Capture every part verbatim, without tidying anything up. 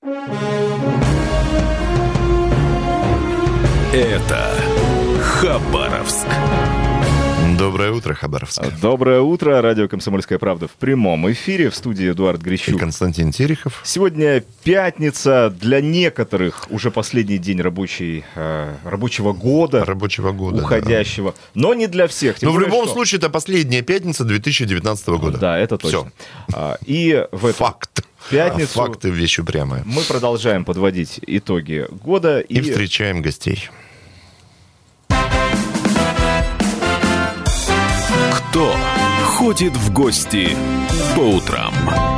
Это Хабаровск. Доброе утро, Хабаровск. Доброе утро. Радио «Комсомольская правда» в прямом эфире. В студии Эдуард Грищук. И Константин Терехов. Сегодня пятница. Для некоторых уже последний день рабочий, э, рабочего года. Рабочего года, уходящего. Да. Но не для всех. Но в любом что... случае это последняя пятница две тысячи девятнадцатого года. Да, это точно. Все. И в эту Факт. пятницу Факты вещь упрямая. Мы продолжаем подводить итоги года. И, и встречаем гостей. Кто ходит в гости по утрам?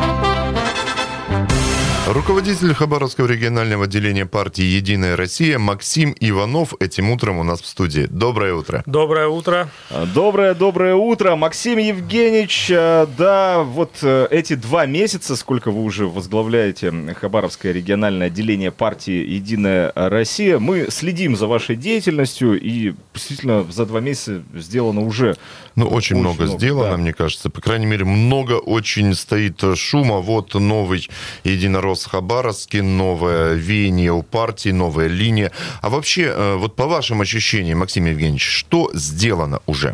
Руководитель Хабаровского регионального отделения партии «Единая Россия» Максим Иванов этим утром у нас в студии. Доброе утро. Доброе утро. Доброе, доброе утро. Максим Евгеньевич, да, вот эти два месяца, сколько вы уже возглавляете Хабаровское региональное отделение партии «Единая Россия», мы следим за вашей деятельностью, и действительно за два месяца сделано уже Ну, очень, очень много, много сделано, да. Мне кажется. По крайней мере, много очень стоит шума. Вот новый единорос в Хабаровске, новое веяние у партии, новая линия. А вообще, вот по вашим ощущениям, Максим Евгеньевич, что сделано уже?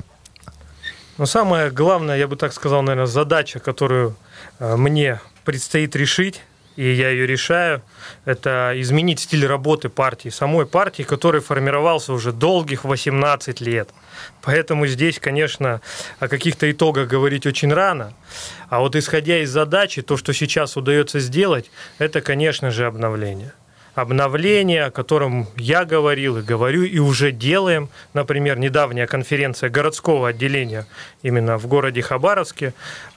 Ну, самое главное, я бы так сказал, наверное, задача, которую мне предстоит решить, и я ее решаю, это изменить стиль работы партии, самой партии, который формировался уже долгих восемнадцать лет. Поэтому здесь, конечно, о каких-то итогах говорить очень рано. А вот исходя из задачи, то, что сейчас удается сделать, это, конечно же, обновление. Обновление, о котором я говорил и говорю, и уже делаем. Например, недавняя конференция городского отделения именно в городе Хабаровске.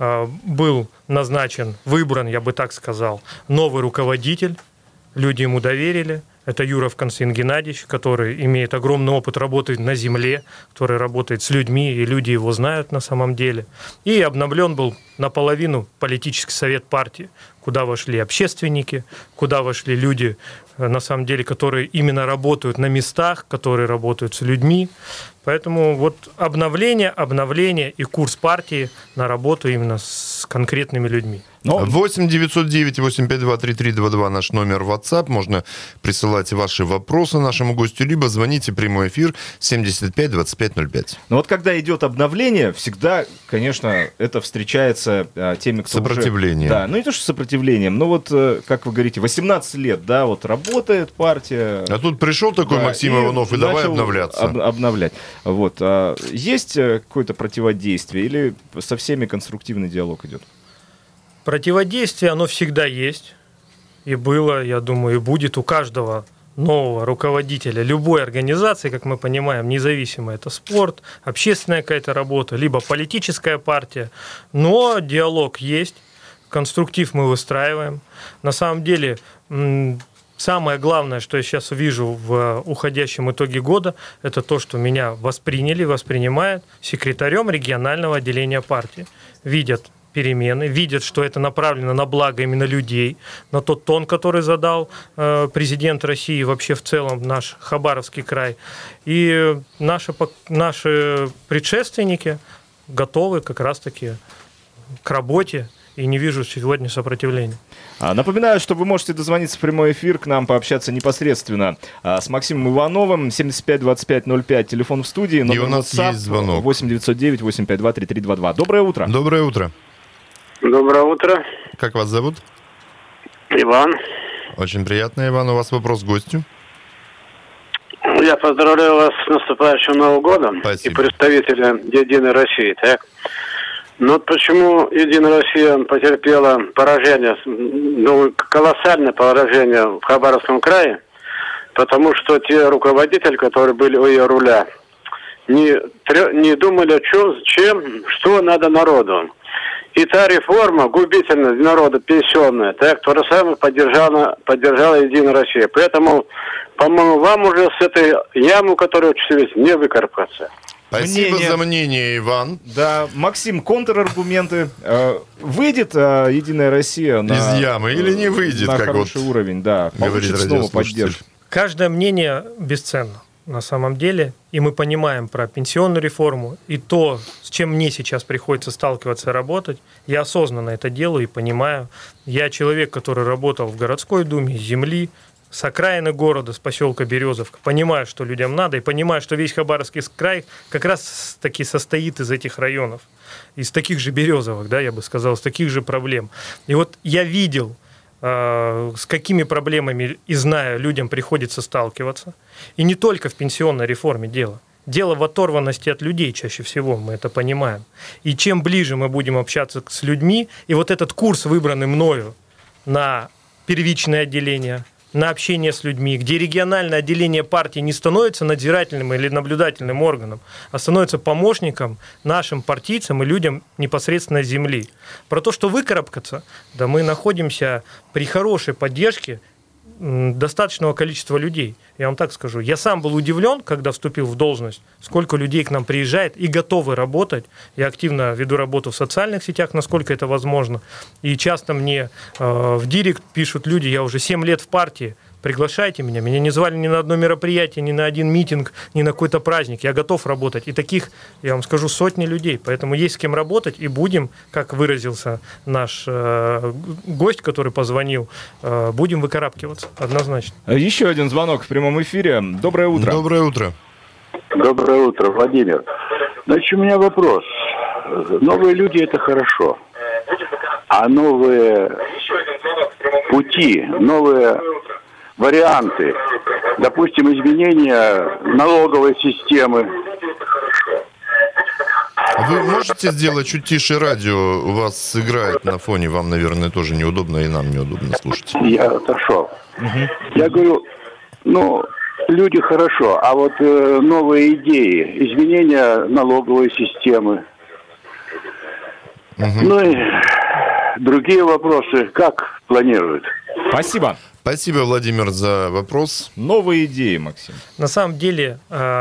Был назначен, выбран, я бы так сказал, новый руководитель. Люди ему доверили. Это Юров Константин Геннадьевич, который имеет огромный опыт работы на земле, который работает с людьми, и люди его знают на самом деле. И обновлен был наполовину политический совет партии, куда вошли общественники, куда вошли люди, на самом деле, которые именно работают на местах, которые работают с людьми. Поэтому вот обновление, обновление и курс партии на работу именно с конкретными людьми. Но... восемь девятьсот девять восемьсот пятьдесят два тридцать три двадцать два наш номер WhatsApp. Можно присылать ваши вопросы нашему гостю, либо звоните в прямой эфир семьдесят пять двадцать пять ноль пять. Но вот когда идет обновление, всегда, конечно, это встречается а, теми, кто сопротивление. Уже... Да, ну не то, что сопротивлением, но вот, как вы говорите, восемнадцать лет, да, вот работает партия. А тут пришел такой да, Максим и Иванов и давай обновляться. Об- обновлять. Вот. А есть какое-то противодействие или со всеми конструктивный диалог идет? Противодействие, оно всегда есть, и было, я думаю, и будет у каждого нового руководителя любой организации, как мы понимаем, независимо, это спорт, общественная какая-то работа, либо политическая партия, но диалог есть, конструктив мы выстраиваем. На самом деле, самое главное, что я сейчас вижу в уходящем итоге года, это то, что меня восприняли, воспринимают секретарем регионального отделения партии, видят перемены, видят, что это направлено на благо именно людей, на тот тон, который задал э, президент России, вообще в целом наш Хабаровский край. И наши, наши предшественники готовы как раз-таки к работе, и не вижу сегодня сопротивления. Напоминаю, что вы можете дозвониться в прямой эфир, к нам пообщаться непосредственно с Максимом Ивановым. семьдесят пять двадцать пять ноль пять, телефон в студии. И у нас WhatsApp, есть звонок. восемь девятьсот девять восемьсот пятьдесят два тридцать три двадцать два. Доброе утро. Доброе утро. Доброе утро. Как вас зовут? Иван. Очень приятно, Иван. У вас вопрос к гостю. Я поздравляю вас с наступающим Новым годом. Спасибо. И представителя «Единой России». Так? Но вот почему «Единая Россия» потерпела поражение, ну, колоссальное поражение в Хабаровском крае? Потому что те руководители, которые были у ее руля, не, не думали, о чем, чем, что надо народу. И та реформа губительная для народа, пенсионная, так, то же самое поддержала, поддержала «Единая Россия». Поэтому, по-моему, вам уже с этой ямы, которую учились, не выкарабкаться. Спасибо мнение. за мнение, Иван. Да, Максим, контраргументы. Выйдет «Единая Россия» на, из ямы или не выйдет, на как хороший вот уровень, да, получит снова поддержку. Каждое мнение бесценно. на самом деле, и мы понимаем про пенсионную реформу, и то, с чем мне сейчас приходится сталкиваться и работать, я осознанно это делаю и понимаю. Я человек, который работал в городской думе, с земли, с окраины города, с поселка Березовка, понимаю, что людям надо, и понимаю, что весь Хабаровский край как раз таки состоит из этих районов, из таких же Березовок, да, я бы сказал, из таких же проблем. И вот я видел, э, с какими проблемами, и знаю, людям приходится сталкиваться. И не только в пенсионной реформе дело. Дело в оторванности от людей чаще всего, мы это понимаем. И чем ближе мы будем общаться с людьми, и вот этот курс, выбранный мною на первичное отделение, на общение с людьми, где региональное отделение партии не становится надзирательным или наблюдательным органом, а становится помощником нашим партийцам и людям непосредственно с земли. Про то, что выкарабкаться, да мы находимся при хорошей поддержке достаточного количества людей. Я вам так скажу. Я сам был удивлен, когда вступил в должность, сколько людей к нам приезжает и готовы работать. Я активно веду работу в социальных сетях, насколько это возможно. И часто мне э, в директ пишут люди, я уже семь лет в партии, приглашайте меня. Меня не звали ни на одно мероприятие, ни на один митинг, ни на какой-то праздник. Я готов работать. И таких, я вам скажу, сотни людей. Поэтому есть с кем работать. И будем, как выразился наш э, гость, который позвонил, э, будем выкарабкиваться. Однозначно. Еще один звонок в прямом эфире. Доброе утро. Доброе утро. Доброе утро, Владимир. Значит, у меня вопрос. Новые люди – это хорошо. А новые пути, новые варианты, допустим, изменения налоговой системы. Вы можете сделать чуть тише радио? У вас играет на фоне, вам, наверное, тоже неудобно, и нам неудобно слушать. Я отошел. Угу. Я говорю, ну, люди хорошо, а вот э, новые идеи, изменения налоговой системы, угу. ну и другие вопросы, как планируют? Спасибо. Спасибо, Владимир, за вопрос. Новые идеи, Максим. На самом деле,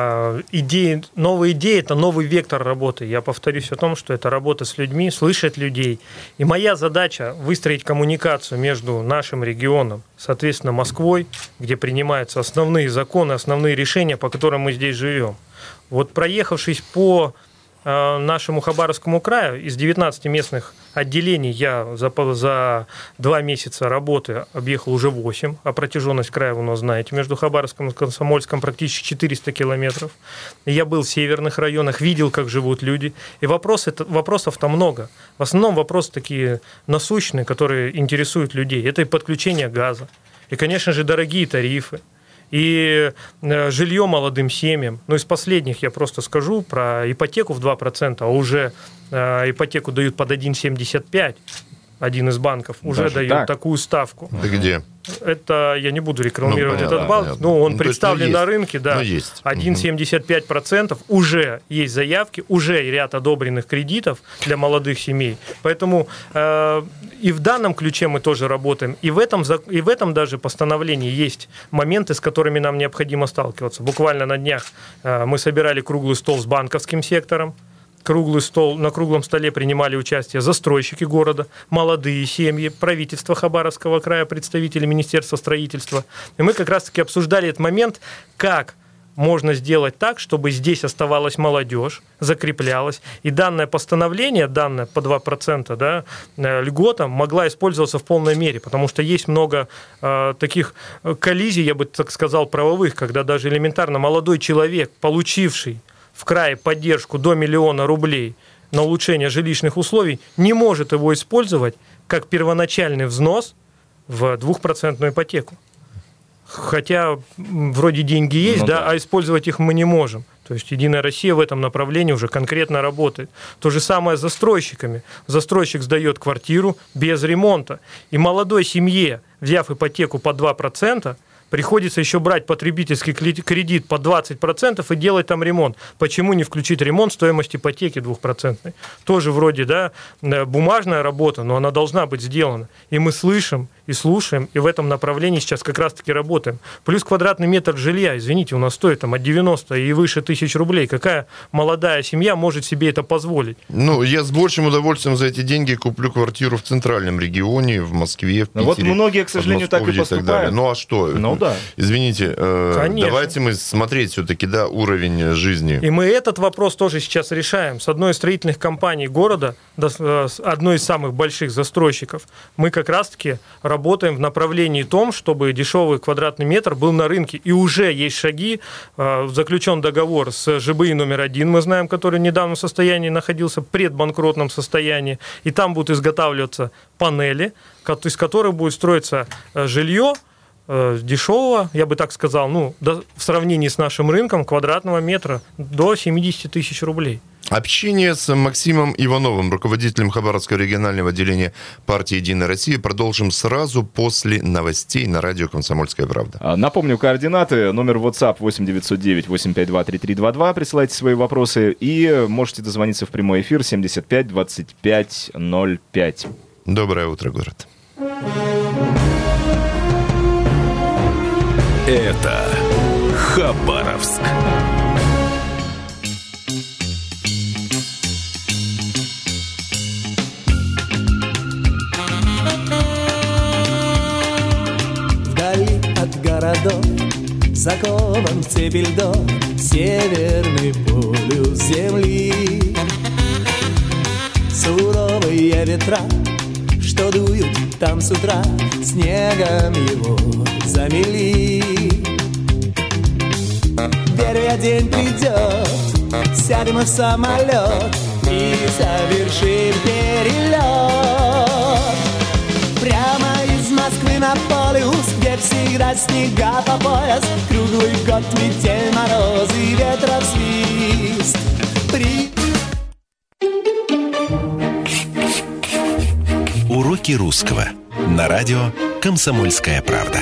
идеи, новые идеи – это новый вектор работы. Я повторюсь о том, что это работа с людьми, слышать людей. И моя задача – выстроить коммуникацию между нашим регионом, соответственно, Москвой, где принимаются основные законы, основные решения, по которым мы здесь живем. Вот проехавшись по нашему Хабаровскому краю, из девятнадцати местных отделений я за, за два месяца работы объехал уже восемь, а протяженность края, вы нас знаете, между Хабаровском и Комсомольском практически четыреста километров. Я был в северных районах, видел, как живут люди. И вопрос, это, вопросов-то много. В основном вопросы такие насущные, которые интересуют людей. Это и подключение газа, и, конечно же, дорогие тарифы, и жилье молодым семьям. Ну, из последних я просто скажу про ипотеку в два процента, а уже ипотеку дают под один целых семьдесят пять сотых. Один из банков уже Даже дает так? такую ставку. Это где? Это я не буду рекламировать ну, этот понятно, банк, понятно. но он Ну, представлен есть, на рынке, да, один целых семьдесят пять сотых процента, уже есть заявки, уже ряд одобренных кредитов для молодых семей. Поэтому э, и в данном ключе мы тоже работаем, и в этом, и в этом даже постановлении есть моменты, с которыми нам необходимо сталкиваться. Буквально на днях э, мы собирали круглый стол с банковским сектором. Круглый стол, на круглом столе принимали участие застройщики города, молодые семьи, правительство Хабаровского края, представители Министерства строительства. И мы как раз-таки обсуждали этот момент, как можно сделать так, чтобы здесь оставалась молодежь, закреплялась, и данное постановление, данное по два процента, да, льгота могла использоваться в полной мере, потому что есть много э, таких коллизий, я бы так сказал, правовых, когда даже элементарно молодой человек, получивший в крае поддержку до миллиона рублей на улучшение жилищных условий, не может его использовать как первоначальный взнос в двухпроцентную ипотеку. Хотя вроде деньги есть, ну, да, да, а использовать их мы не можем. То есть «Единая Россия» в этом направлении уже конкретно работает. То же самое с застройщиками. Застройщик сдает квартиру без ремонта. И молодой семье, взяв ипотеку по два процента, приходится еще брать потребительский кредит по двадцать процентов и делать там ремонт. Почему не включить ремонт, стоимость ипотеки двухпроцентной? Тоже вроде, да, бумажная работа, но она должна быть сделана. И мы слышим, и слушаем, и в этом направлении сейчас как раз-таки работаем. Плюс квадратный метр жилья, извините, у нас стоит там от девяноста и выше тысяч рублей. Какая молодая семья может себе это позволить? Ну, я с большим удовольствием за эти деньги куплю квартиру в центральном регионе, в Москве, в Питере. Вот многие, к сожалению, так и поступают. И так далее. Ну, а что? Ну, да. Извините, э, давайте мы смотреть все-таки, да, уровень жизни. И мы этот вопрос тоже сейчас решаем. С одной из строительных компаний города, с одной из самых больших застройщиков, мы как раз-таки работаем в направлении том, чтобы дешевый квадратный метр был на рынке. И уже есть шаги. Заключен договор с ЖБИ номер один, мы знаем, который в недавнем состоянии находился, в предбанкротном состоянии. И там будут изготавливаться панели, из которых будет строиться жилье дешевого, я бы так сказал, ну, до, в сравнении с нашим рынком квадратного метра до семьдесят тысяч рублей. Общение с Максимом Ивановым, руководителем Хабаровского регионального отделения партии «Единая Россия», продолжим сразу после новостей на радио «Комсомольская правда». Напомню, координаты. Номер WhatsApp восемь девятьсот девять восемьсот пятьдесят два тридцать три двадцать два. Присылайте свои вопросы. И можете дозвониться в прямой эфир семьдесят пять двадцать пять ноль пять. Доброе утро, город. Это Хабаровск. Вдали от городов, закован в цепи льдов, северный полюс земли. Суровые ветра, что дуют там с утра, снегом его замели. Первый день придет, сядем мы в самолет и совершим перелет. Прямо из Москвы на полюс, где всегда снега по пояс, круглый год метель, мороз и ветров свист. При... Уроки русского на радио «Комсомольская правда».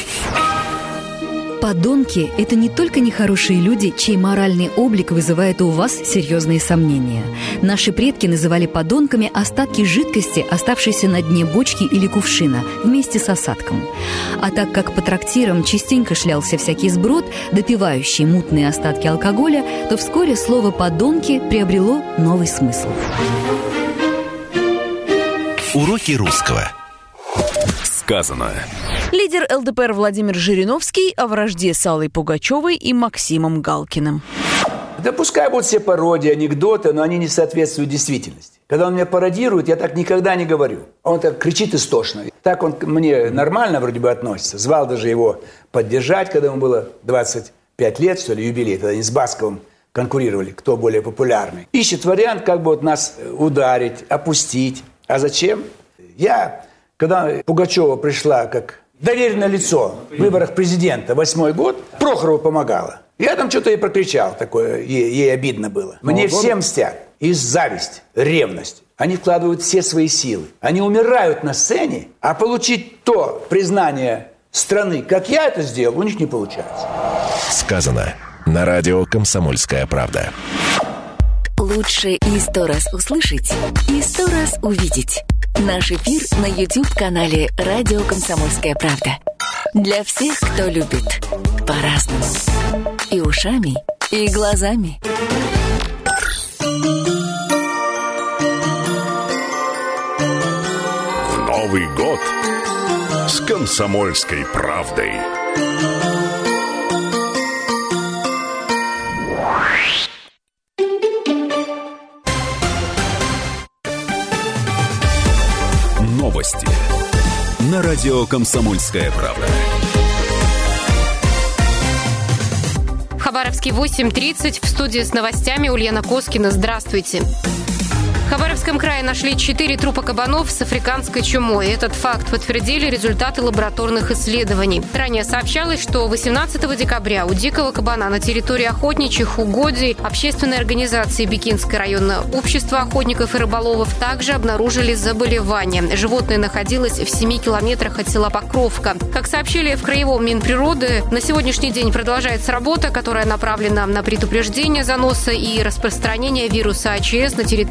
Подонки – это не только нехорошие люди, чей моральный облик вызывает у вас серьезные сомнения. Наши предки называли подонками остатки жидкости, оставшиеся на дне бочки или кувшина, вместе с осадком. А так как по трактирам частенько шлялся всякий сброд, допивающий мутные остатки алкоголя, то вскоре слово «подонки» приобрело новый смысл. Уроки русского. Сказано. Лидер эл дэ пэ эр Владимир Жириновский о вражде с Аллой Пугачевой и Максимом Галкиным. Да пускай будут все пародии, анекдоты, но они не соответствуют действительности. Когда он меня пародирует, я так никогда не говорю. Он так кричит истошно. Так он мне нормально вроде бы относится. Звал даже его поддержать, когда ему было двадцать пять лет, что ли, юбилей. Тогда они с Басковым конкурировали, кто более популярный. Ищет вариант, как бы вот нас ударить, опустить. А зачем? Я, когда Пугачева пришла как доверенное лицо в выборах президента восьмой год, Прохорову помогала. Я там что-то ей прокричал, такое, ей, ей обидно было. Мне все мстят. И зависть, ревность. Они вкладывают все свои силы. Они умирают на сцене, а получить то признание страны, как я это сделал, у них не получается. Сказано на радио «Комсомольская правда». Лучше и сто раз услышать, и сто раз увидеть. Наш эфир на YouTube-канале «Радио Комсомольская правда». Для всех, кто любит по-разному. И ушами, и глазами. Новый год с «Комсомольской правдой». Новости на радио «Комсомольская правда». В Хабаровске восемь тридцать. В студии с новостями Ульяна Коскина. Здравствуйте. В Хабаровском крае нашли четыре трупа кабанов с африканской чумой. Этот факт подтвердили результаты лабораторных исследований. Ранее сообщалось, что восемнадцатого декабря у дикого кабана на территории охотничьих угодий общественной организации Бикинское районное общество охотников и рыболовов также обнаружили заболевание. Животное находилось в семи километрах от села Покровка. Как сообщили в Краевом Минприроды, на сегодняшний день продолжается работа, которая направлена на предупреждение заноса и распространение вируса АЧС на территории региона.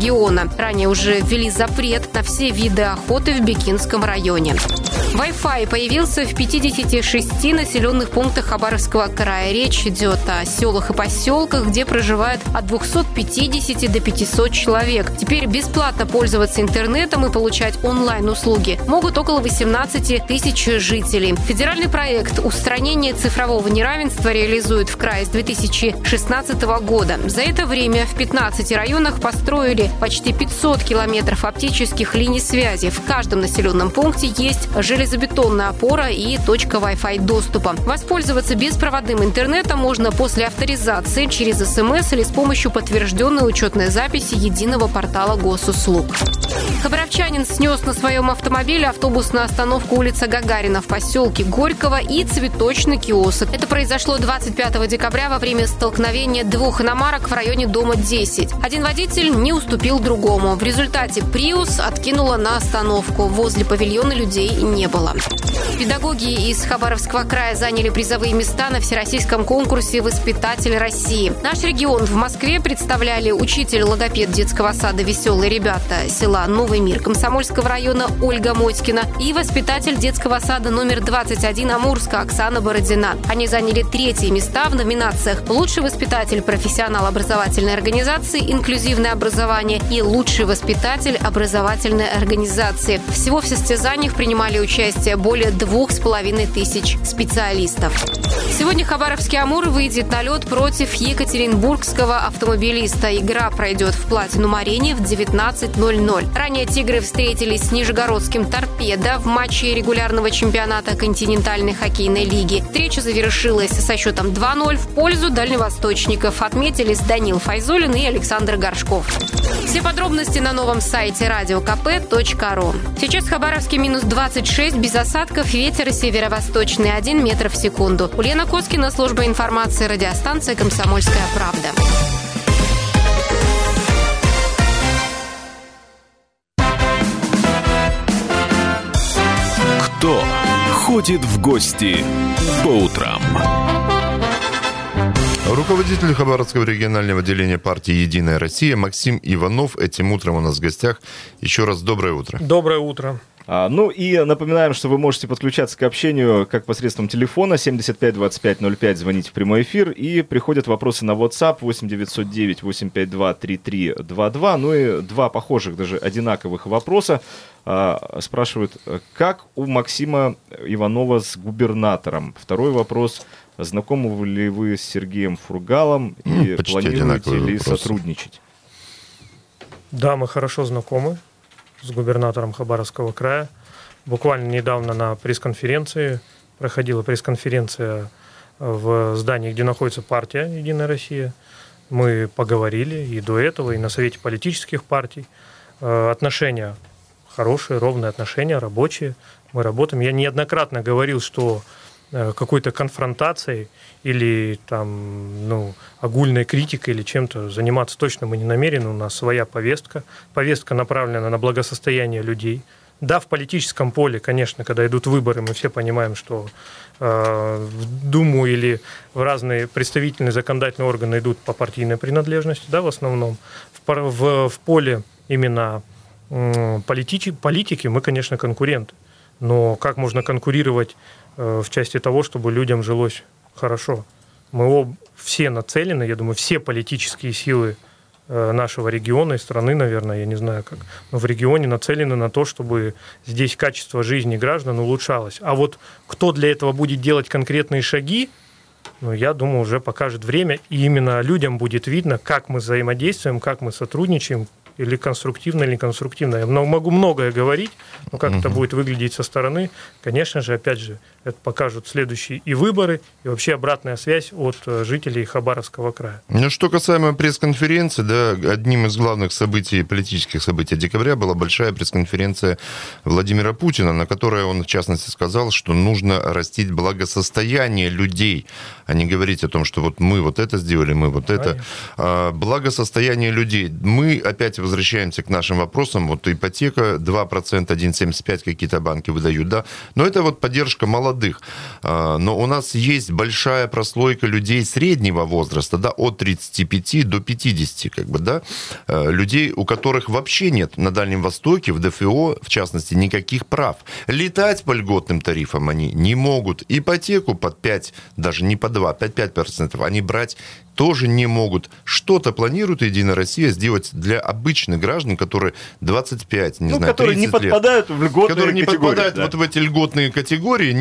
региона. Ранее уже ввели запрет на все виды охоты в Бикинском районе. Wi-Fi появился в пятидесяти шести населенных пунктах Хабаровского края. Речь идет о селах и поселках, где проживает от двухсот пятидесяти до пятисот человек. Теперь бесплатно пользоваться интернетом и получать онлайн-услуги могут около восемнадцати тысяч жителей. Федеральный проект устранения цифрового неравенства реализует в крае с две тысячи шестнадцатого года. За это время в пятнадцати районах построили почти пятьсот километров оптических линий связи. В каждом населенном пункте есть железобетонная опора и точка Wi-Fi доступа. Воспользоваться беспроводным интернетом можно после авторизации через СМС или с помощью подтвержденной учетной записи единого портала госуслуг. Хабаровчанин снес на своем автомобиле автобусную остановку улица Гагарина в поселке Горького и цветочный киоск. Это произошло двадцать пятого декабря во время столкновения двух иномарок в районе дома десять. Один водитель не уступил другому. В результате «Приус» откинула на остановку. Возле павильона людей не было. Педагоги из Хабаровского края заняли призовые места на всероссийском конкурсе «Воспитатель России». Наш регион в Москве представляли учитель-логопед детского сада «Веселые ребята» села Новый Мир Комсомольского района Ольга Мотькина и воспитатель детского сада номер двадцать один Амурска Оксана Бородина. Они заняли третьи места в номинациях «Лучший воспитатель профессионал образовательной организации «Инклюзивное образование» и «Лучший воспитатель образовательной организации». Всего в состязаниях принимали участие более двух с половиной тысяч специалистов. Сегодня Хабаровский «Амур» выйдет на лед против екатеринбургского автомобилиста. Игра пройдет в Платинум-арене в девятнадцать ноль ноль. Ранее «Тигры» встретились с нижегородским «Торпедо» в матче регулярного чемпионата континентальной хоккейной лиги. Встреча завершилась со счетом два ноль в пользу дальневосточников. Отметились Данил Файзулин и Александр Горшков. Все подробности на новом сайте радио ка пэ точка ру. Сейчас в Хабаровске минус двадцать шесть, без осадков, ветер северо-восточный один метр в секунду. Ульяна Коскина, служба информации, радиостанция «Комсомольская правда». Кто ходит в гости по утрам? Руководитель Хабаровского регионального отделения партии «Единая Россия» Максим Иванов этим утром у нас в гостях. Еще раз доброе утро. Доброе утро. А, ну и напоминаем, что вы можете подключаться к общению как посредством телефона семьдесят пять двадцать пять ноль пять, звоните в прямой эфир, и приходят вопросы на WhatsApp восемь девятьсот девять восемьсот пятьдесят два тридцать три двадцать два. Ну и два похожих, даже одинаковых вопроса. А, спрашивают, как у Максима Иванова с губернатором? Второй вопрос. Знакомы ли вы с Сергеем Фургалом и Почти планируете ли вопросы. сотрудничать? Да, мы хорошо знакомы с губернатором Хабаровского края. Буквально недавно на пресс-конференции, проходила пресс-конференция в здании, где находится партия «Единая Россия». Мы поговорили и до этого, и на Совете политических партий. Отношения хорошие, ровные отношения, рабочие. Мы работаем. Я неоднократно говорил, что какой-то конфронтацией или там, ну, огульной критикой или чем-то заниматься точно мы не намерены. У нас своя повестка. Повестка направлена на благосостояние людей. Да, в политическом поле, конечно, когда идут выборы, мы все понимаем, что э, в Думу или в разные представительные законодательные органы идут по партийной принадлежности, да, в основном. В, в, в поле именно э, политики, политики мы, конечно, конкуренты. Но как можно конкурировать э, в части того, чтобы людям жилось хорошо? Мы об, все нацелены, я думаю, все политические силы э, нашего региона и страны, наверное, я не знаю как, но в регионе нацелены на то, чтобы здесь качество жизни граждан улучшалось. А вот кто для этого будет делать конкретные шаги, ну, я думаю, уже покажет время, и именно людям будет видно, как мы взаимодействуем, как мы сотрудничаем, или конструктивно, или неконструктивно. Я могу многое говорить, но как uh-huh. это будет выглядеть со стороны, конечно же, опять же, это покажут следующие и выборы, и вообще обратная связь от жителей Хабаровского края. Ну, что касаемо пресс-конференции, да, одним из главных событий, политических событий декабря была большая пресс-конференция Владимира Путина, на которой он, в частности, сказал, что нужно растить благосостояние людей, а не говорить о том, что вот мы вот это сделали, мы вот это. А, благосостояние людей. Мы опять возвращаемся к нашим вопросам. Вот ипотека два процента, один целых семьдесят пять какие-то банки выдают, да. Но это вот поддержка молодых. Но у нас есть большая прослойка людей среднего возраста, да, от тридцати пяти до пятидесяти, как бы, да, людей, у которых вообще нет на Дальнем Востоке, в ДФО, в частности, никаких прав. Летать по льготным тарифам они не могут. Ипотеку под пять, даже не по два, пять-пять процентов они брать тоже не могут. Что-то планирует «Единая Россия» сделать для обычных граждан, которые двадцать пять, не ну, знаю, которые не подпадают лет, в льготные которые не категории, подпадают да. вот в эти льготные категории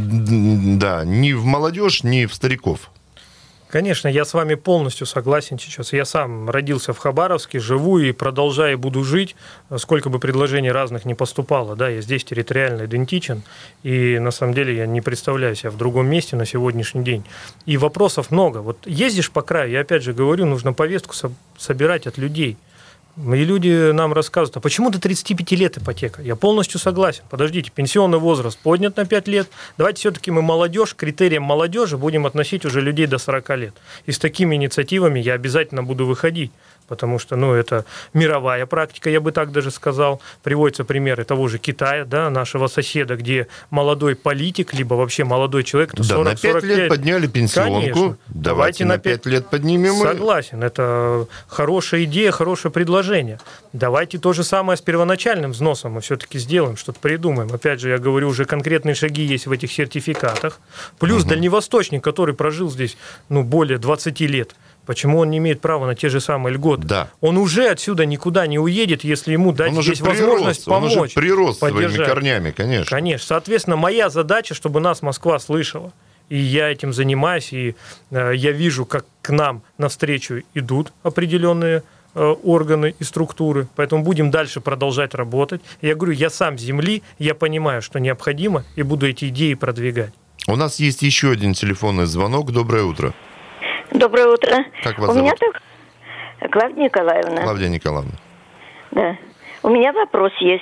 ни, да, ни в молодежь, ни в стариков. Конечно, я с вами полностью согласен сейчас. Я сам родился в Хабаровске, живу и продолжаю и буду жить, сколько бы предложений разных не поступало. Да, я здесь территориально идентичен, и на самом деле я не представляю себя в другом месте на сегодняшний день. И вопросов много. Вот ездишь по краю, я опять же говорю, нужно повестку собирать от людей. И люди нам рассказывают, а почему до тридцати пяти лет ипотека? Я полностью согласен. Подождите, пенсионный возраст поднят на пять лет. Давайте все-таки мы молодежь, к критериям молодежи будем относить уже людей до сорока лет. И с такими инициативами я обязательно буду выходить. Потому что, ну, это мировая практика, я бы так даже сказал. Приводятся примеры того же Китая, да, нашего соседа, где молодой политик, либо вообще молодой человек, кто сорок, да, на пять лет подняли пенсионку. Конечно. Давайте, Давайте на пять лет поднимем. Согласен, это хорошая идея, хорошее предложение. Давайте то же самое с первоначальным взносом мы все-таки сделаем, что-то придумаем. Опять же, я говорю, уже конкретные шаги есть в этих сертификатах. Плюс угу. дальневосточник, который прожил здесь, ну, более двадцати лет, почему он не имеет права на те же самые льготы? Да. Он уже отсюда никуда не уедет, если ему дать он здесь прирос, возможность помочь. Он уже прирос поддержать. Своими корнями, конечно. Конечно. Соответственно, моя задача, чтобы нас Москва слышала. И я этим занимаюсь, и э, я вижу, как к нам навстречу идут определенные э, органы и структуры. Поэтому будем дальше продолжать работать. Я говорю, я сам с земли, я понимаю, что необходимо, и буду эти идеи продвигать. У нас есть еще один телефонный звонок. Доброе утро. Доброе утро. Как вас У зовут? меня так... Клавдия Николаевна. Клавдия Николаевна. Да. У меня вопрос есть.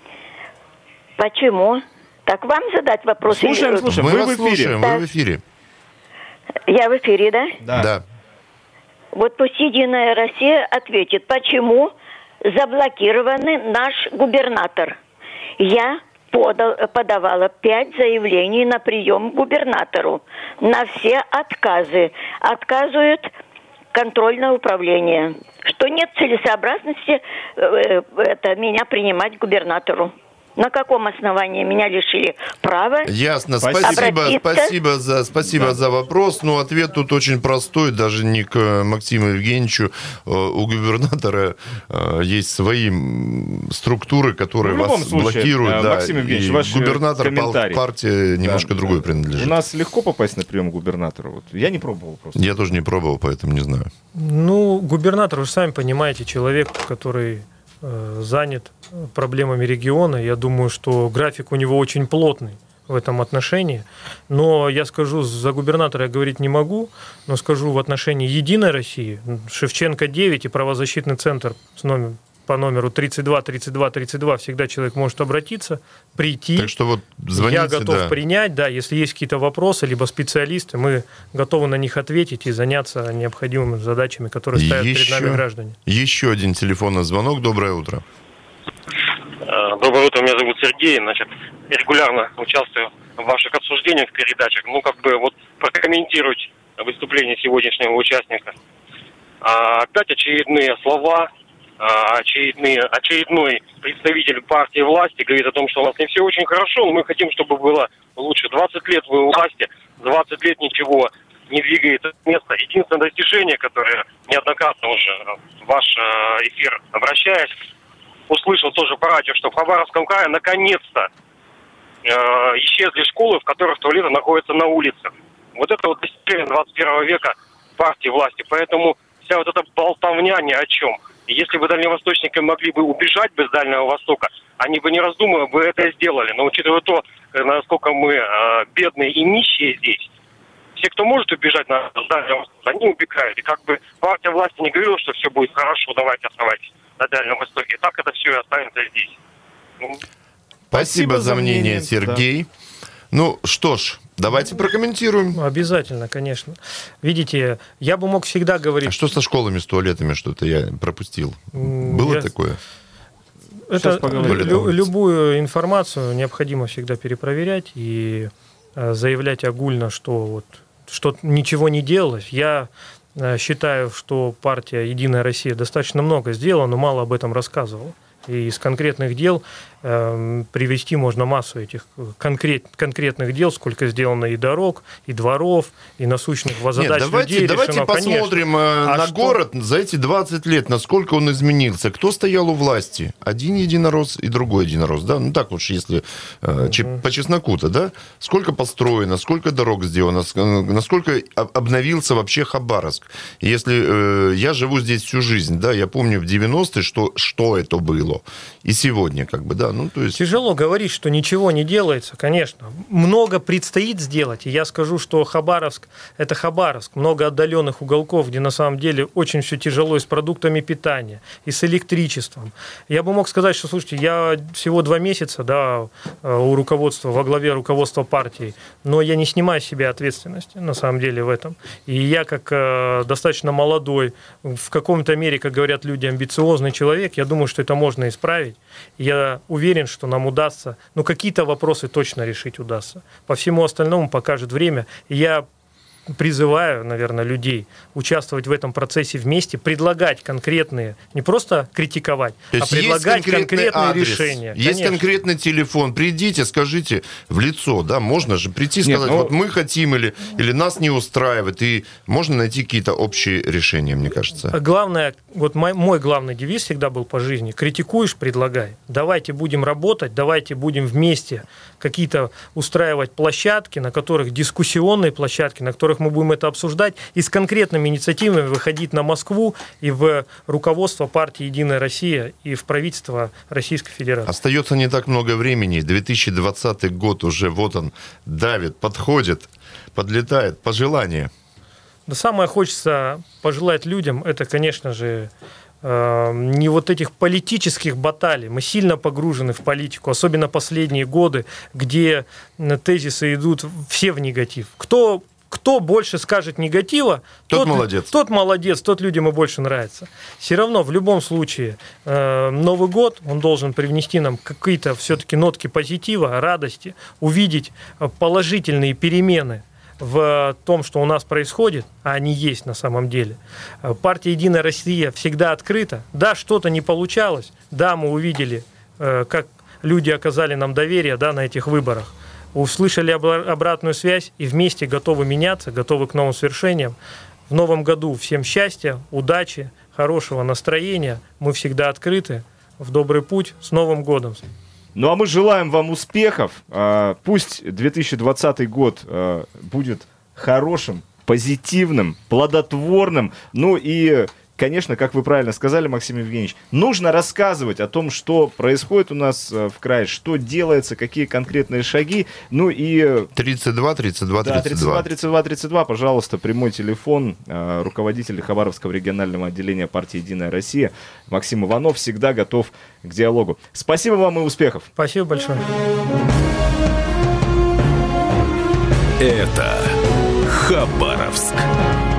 Почему? Так вам задать вопрос? Слушаем, или... слушаем. Мы Вы вас в эфире. слушаем, да. вы в эфире. Я в эфире, да? Да. да. Вот пусть «Единая Россия» ответит, почему заблокированный наш губернатор. Я подал, подавала пять заявлений на прием к губернатору. На все отказы. Отказывают контрольное управление. Что нет целесообразности э, это, меня принимать губернатору. На каком основании меня лишили права? Ясно. Спасибо, спасибо, за, спасибо да. за вопрос. Но ответ тут очень простой, даже не к Максиму Евгеньевичу. У губернатора есть свои структуры, которые ну, вас случае, блокируют. Да, Максим Евгеньевич, ваш губернатор комментарий. партии немножко да, другой да. принадлежит. У нас легко попасть на прием к губернатору. Вот. Я не пробовал просто. Я тоже не пробовал, поэтому не знаю. Ну, губернатор, вы же сами понимаете, человек, который занят проблемами региона. Я думаю, что график у него очень плотный в этом отношении. Но я скажу, за губернатора я говорить не могу, но скажу в отношении «Единой России», Шевченко девять и правозащитный центр с номером, по номеру тридцать два тридцать два тридцать два всегда человек может обратиться, прийти. Так что вот звоните, я готов да. принять, да, если есть какие-то вопросы, либо специалисты, мы готовы на них ответить и заняться необходимыми задачами, которые ставят еще, перед нами граждане. Еще один телефонный звонок. Доброе утро. Доброе утро, меня зовут Сергей. Значит, регулярно участвую в ваших обсуждениях, в передачах. Ну, как бы вот прокомментировать выступление сегодняшнего участника. А, опять очередные слова. Очередные, очередной представитель партии власти говорит о том, что у нас не все очень хорошо, но мы хотим, чтобы было лучше. двадцать лет вы у власти, двадцать лет ничего не двигается с места. Единственное достижение, которое неоднократно уже в ваш эфир обращаясь, услышал тоже по радио, что в Хабаровском крае наконец-то э, исчезли школы, в которых туалеты находятся на улицах. Вот это вот достижение двадцать первого века партии власти. Поэтому вся вот эта болтовня ни о чем. Если бы дальневосточники могли бы убежать без Дальнего Востока, они бы, не раздумывая, бы это сделали. Но учитывая то, насколько мы э, бедные и нищие здесь, все, кто может убежать на Дальнего Востока, они убегают. И как бы партия власти не говорила, что все будет хорошо, давайте оставайтесь на Дальнем Востоке. И так это все и останется здесь. Ну, Спасибо, Спасибо за мнение, Сергей. Да. Ну, что ж, Давайте прокомментируем. Обязательно, конечно. Видите, я бы мог всегда говорить... А что со школами, с туалетами, что-то я пропустил? Было я... такое? Это лю- любую информацию необходимо всегда перепроверять и э, заявлять огульно, что, вот, что ничего не делалось. Я э, считаю, что партия «Единая Россия» достаточно много сделала, но мало об этом рассказывала. И из конкретных дел э, привести можно массу этих конкрет, конкретных дел, сколько сделано и дорог, и дворов, и насущных задач Нет, давайте, людей давайте решено, посмотрим конечно. на а город что? за эти двадцать лет, насколько он изменился. Кто стоял у власти? Один единорос и другой единорос, да? Ну так уж, если э, угу. по чесноку-то, да? Сколько построено, сколько дорог сделано, насколько обновился вообще Хабаровск. Если э, я живу здесь всю жизнь, да, я помню в девяностые, что, что это было. И сегодня, как бы, да, ну, то есть... Тяжело говорить, что ничего не делается, конечно. Много предстоит сделать, и я скажу, что Хабаровск – это Хабаровск. Много отдаленных уголков, где на самом деле очень все тяжело и с продуктами питания, и с электричеством. Я бы мог сказать, что, слушайте, я всего два месяца, да, у руководства, во главе руководства партии, но я не снимаю с себя ответственности, на самом деле, в этом. И я, как э, достаточно молодой, в каком-то мере, как говорят люди, амбициозный человек, я думаю, что это можно исправить. Я уверен, что нам удастся, ну, какие-то вопросы точно решить удастся. По всему остальному покажет время. И я призываю, наверное, людей участвовать в этом процессе вместе, предлагать конкретные, не просто критиковать, а предлагать конкретные адрес, решения. Есть Конечно. конкретный телефон. Придите, скажите в лицо, да, можно же прийти и сказать, Нет, ну... вот мы хотим или, или нас не устраивает, и можно найти какие-то общие решения, мне кажется. Главное, вот мой, мой главный девиз всегда был по жизни: критикуешь, предлагай. Давайте будем работать, давайте будем вместе какие-то устраивать площадки, на которых дискуссионные площадки, на которых мы будем это обсуждать, и с конкретными инициативами выходить на Москву и в руководство партии «Единая Россия», и в правительство Российской Федерации. Остается не так много времени. две тысячи двадцатый год уже вот он давит, подходит, подлетает. Пожелания. Да, самое хочется пожелать людям, это, конечно же, не вот этих политических баталий. Мы сильно погружены в политику, особенно последние годы, где тезисы идут все в негатив. Кто Кто больше скажет негатива, тот, тот молодец. Тот молодец, тот людям и больше нравится. Все равно, в любом случае, Новый год, он должен привнести нам какие-то все-таки нотки позитива, радости, увидеть положительные перемены в том, что у нас происходит, а они есть на самом деле. Партия «Единая Россия» всегда открыта. Да, что-то не получалось. Да, мы увидели, как люди оказали нам доверие, да, на этих выборах. Услышали обратную связь и вместе готовы меняться, готовы к новым свершениям. В новом году всем счастья, удачи, хорошего настроения. Мы всегда открыты. В добрый путь. С Новым годом! Ну а мы желаем вам успехов. Пусть две тысячи двадцатый год будет хорошим, позитивным, плодотворным. Ну и... Конечно, как вы правильно сказали, Максим Евгеньевич, нужно рассказывать о том, что происходит у нас в крае, что делается, какие конкретные шаги. Ну и... тридцать два тридцать два тридцать два. Да, тридцать два тридцать два тридцать два, пожалуйста, прямой телефон. Руководитель Хабаровского регионального отделения партии «Единая Россия» Максим Иванов всегда готов к диалогу. Спасибо вам и успехов. Спасибо большое. Это Хабаровск.